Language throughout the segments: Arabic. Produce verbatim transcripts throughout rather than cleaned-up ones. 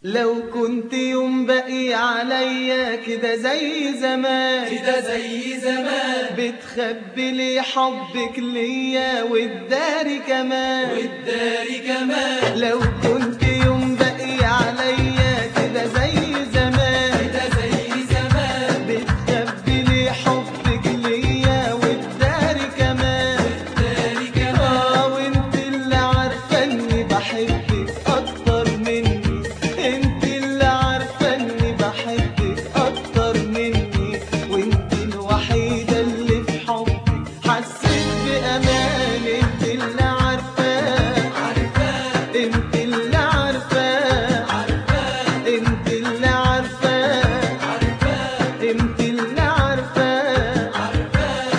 لو كنت يوم باقي عليا كده زي زمان، كده زي زمان، بتخبي لي حبك ليا والداري كمان، والداري كمان. لو كنت يوم باقي عليا كده زي زمان، كده زي زمان، بتخبي لي حبك ليا والداري كمان، والداري كمان. اه وانت اللي عارفه اني بحبك اكتر مني، انت اللي عارفه اني بحبك اكتر مني، وانت الوحيده اللي في حبك حسيت بامان، انت اللي عارفاه عارفاه، انت اللي عارفاه عارفاه، انت اللي عارفاه عارفاه، انت اللي عارفاه. عارفاه.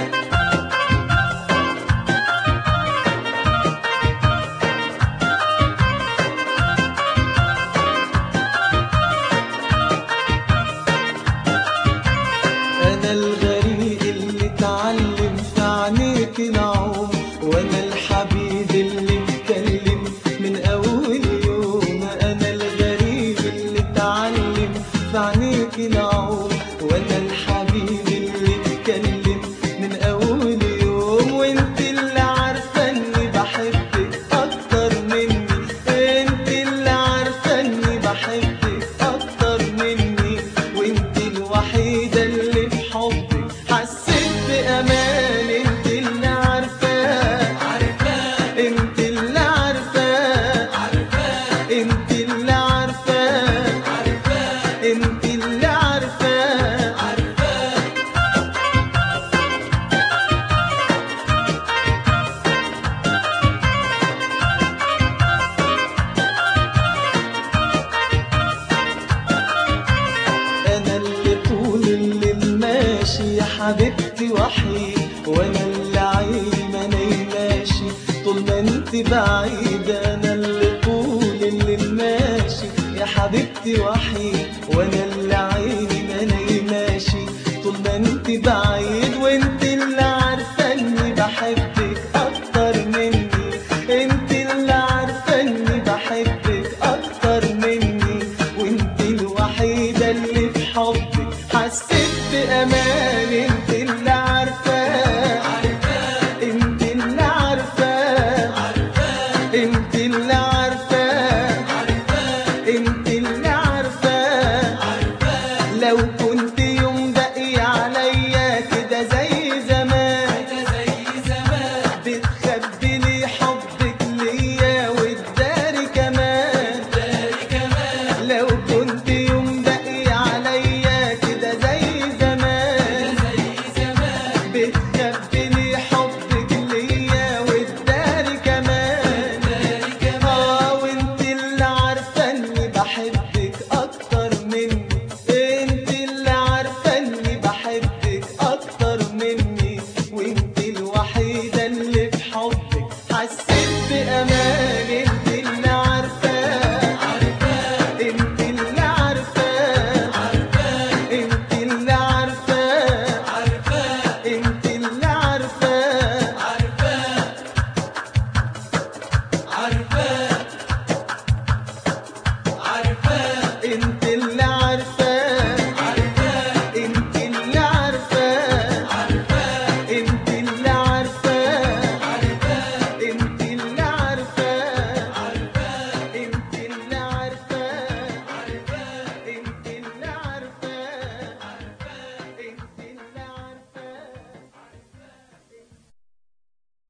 أنا الغريق اللي اتعلم في عينيك نعوم، وأنا الحبيب اللي اتكلم من أول يوم، أنا الغريب اللي اتعلم في عينيك نعوم، وأنا الحبيب اللي اتكلم من أول يوم، وأنت اللي عارفة إني بحبك أكتر مني، أنت اللي عارفة إني بحبك أكتر مني، وأنت الوحيدة اللي في حبك حسيت بأمان، انت اللي عارفاه عارفاه، انت اللي عارفاه عارفاه، انت اللي عارفاه عارفاه، انت اللي عارفاه. عارفاه. انا اللي طول الليل ماشي يا حبيبتي وحيد، وانا اللي عيني ما نايماشي طول ما انت بعيدة، انا اللي طول الليل ماشي يا حبيبتي وحيد، وانا اللي عيني ما نايماشي طول ما انت بعيد، وانت